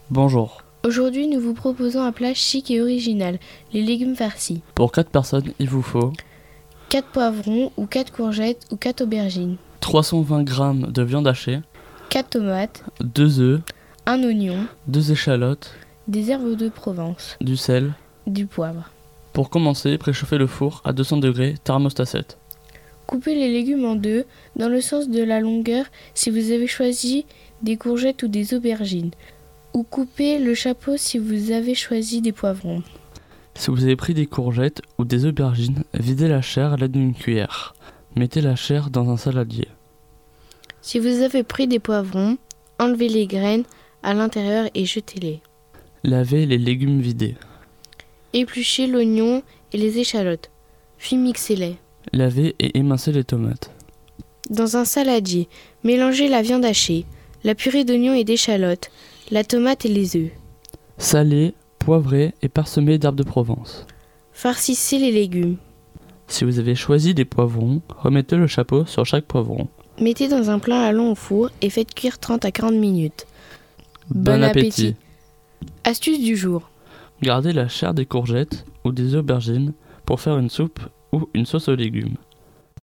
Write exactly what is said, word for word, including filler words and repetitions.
Bonjour. Aujourd'hui, nous vous proposons un plat chic et original, les légumes farcis. Pour quatre personnes, il vous faut quatre poivrons ou quatre courgettes ou quatre aubergines, trois cent vingt grammes de viande hachée, quatre tomates, deux œufs, un oignon, deux échalotes, des herbes de Provence, du sel. du poivre. Pour commencer, préchauffez le four à deux cents degrés, thermostat sept. Coupez les légumes en deux, dans le sens de la longueur si vous avez choisi des courgettes ou des aubergines, ou coupez le chapeau si vous avez choisi des poivrons. Si vous avez pris des courgettes ou des aubergines, videz la chair à l'aide d'une cuillère. Mettez la chair dans un saladier. Si vous avez pris des poivrons, enlevez les graines à l'intérieur et jetez-les. Lavez les légumes vidés. Épluchez l'oignon et les échalotes, puis mixez-les. Lavez et émincez les tomates. Dans un saladier, mélangez la viande hachée, la purée d'oignons et d'échalotes, la tomate et les œufs. Salez, poivrez et parsemez d'herbes de Provence. Farcissez les légumes. Si vous avez choisi des poivrons, remettez le chapeau sur chaque poivron. Mettez dans un plat allant au four et faites cuire trente à quarante minutes. Bon appétit. Astuce du jour. Gardez la chair des courgettes ou des aubergines pour faire une soupe ou une sauce aux légumes.